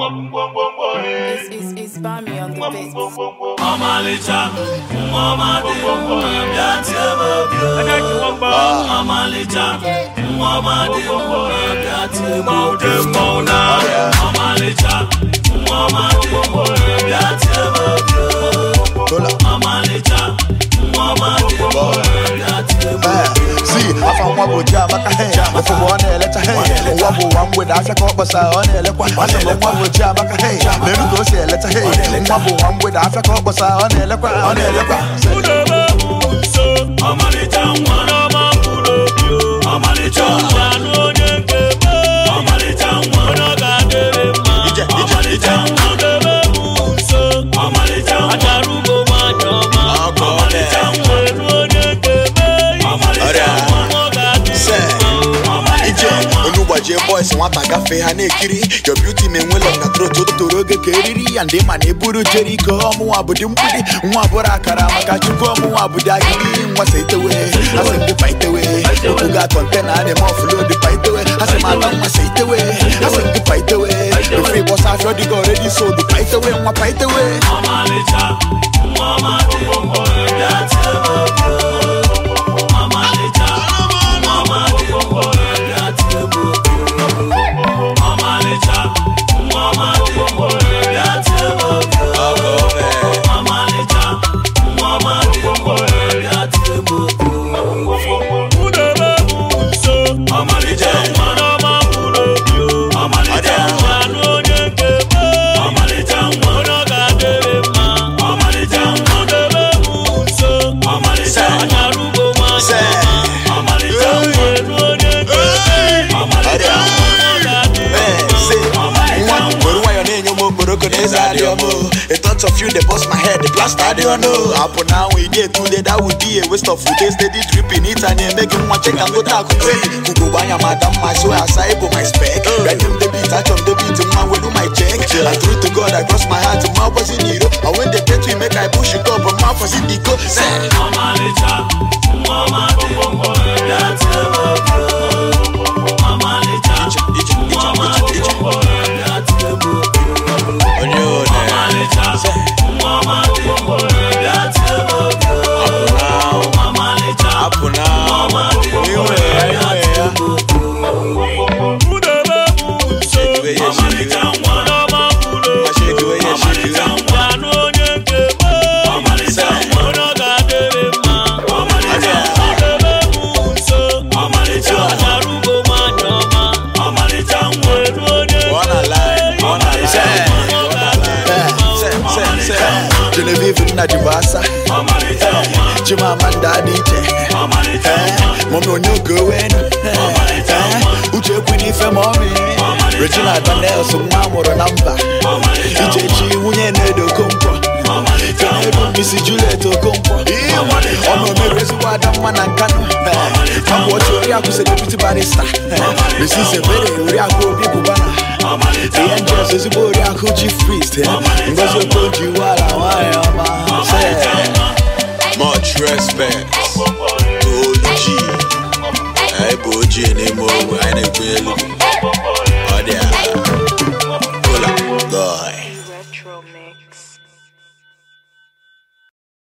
It's Bami on the beat. Amalicha, Muhammadi, Amalicha, Muhammadi, Amalicha, See, I found one with Jamaica. If I want to let a hand, one with Africa, but I want to let one with Jamaica. Let me go say, let a hand, one with Africa, but I want to let one. Boys want to cafe hanekiri. Your beauty me well on the throat to roge keriri. And they man eburu Jericho. Muabudimudi, Muabura Karamaka, Muabudagi, was it away. I said the fight away. You got content and the mouth flow the fight away. I said my mama say it away. I said the fight away. The free was after the already so the fight away, my fight away. A thought of you, they bust my head, the blast I don't know. Up now we get today, that would be a waste of food. They steady dripping it and they making one check and go talk. Kuku banya madam, my soul aside for my spec. Right him the beat, touch on the beat, man, will do my check. And through to God, I cross my heart, my was in it. And when they get to make I push it up, my was in the go. Najibasa, Chimamanda DJ, Momo Nyoko when, Uche Queen for mommy, Regina Daniel, some Mamoro number, Ichi Uyenedo Compo, Missy Juliet Compo, Omo Merezuada Manakano, come watch your Yaku said deputy barista, this is a very Yaku Bibana. The angels is a boy who chief priest. Because you told you what I say. Much respect to OG. I put you in a more. I